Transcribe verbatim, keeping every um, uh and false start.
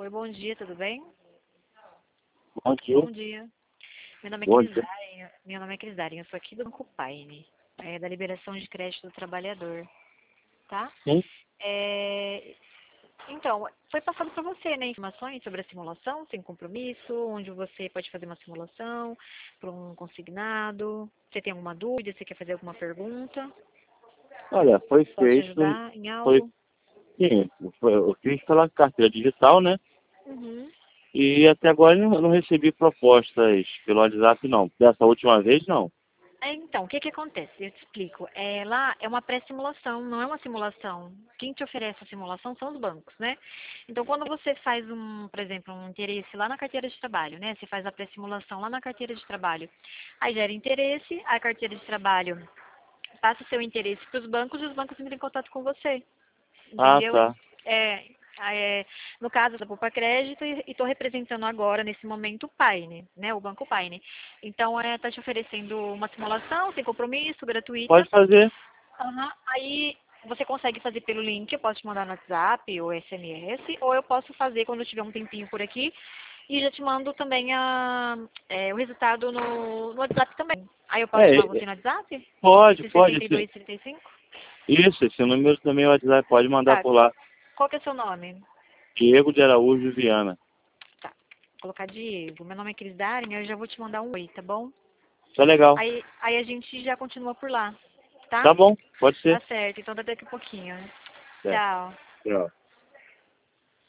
Oi, bom dia, tudo bem? Bom dia. Bom dia. Meu nome é Bom Cris dia. Darin, meu nome é Cris Darin, eu sou aqui do Banco Paine, é da liberação de crédito do trabalhador, tá? Sim. É, então, foi passado para você, né, informações sobre a simulação sem compromisso, onde você pode fazer uma simulação para um consignado. Você tem alguma dúvida? Você quer fazer alguma pergunta? Olha, foi Posso te feito, ajudar em foi, algo? sim, foi, eu fiz pela carteira digital, né? Uhum. E até agora eu não, eu não recebi propostas pelo WhatsApp, não. Dessa última vez, não. É, Então, o que que acontece? Eu te explico. É, lá é uma pré-simulação, não é uma simulação. Quem te oferece a simulação são os bancos, né? Então, quando você faz um, por exemplo, um interesse lá na carteira de trabalho, né? Você faz a pré-simulação lá na carteira de trabalho. Aí gera interesse, a carteira de trabalho passa o seu interesse para os bancos e os bancos entram em contato com você. Ah, Entendeu? tá. É, é, no caso da Poupa Crédito, e estou representando agora, nesse momento, o Paine, né? O Banco Paine. Então, está te oferecendo uma simulação sem compromisso, gratuita. Pode fazer. Aham. Aí, você consegue fazer pelo link, eu posso te mandar no WhatsApp ou S M S, ou eu posso fazer quando eu tiver um tempinho por aqui, e já te mando também a, é, o resultado no, no WhatsApp também. Aí eu posso É, chamar é, você no WhatsApp? pode, Esse pode. sessenta e Esse, dois, trinta e cinco? isso, esse número também o WhatsApp pode mandar Tá. por lá. Qual que é o seu nome? Diego de Araújo Viana. Tá. Vou colocar Diego. Meu nome é Cris Darin, eu já vou te mandar um oi, tá bom? Tá legal. Aí, aí a gente já continua por lá, tá? Tá bom, pode Tá ser. certo, então daqui a pouquinho. Certo. Tchau. Tchau.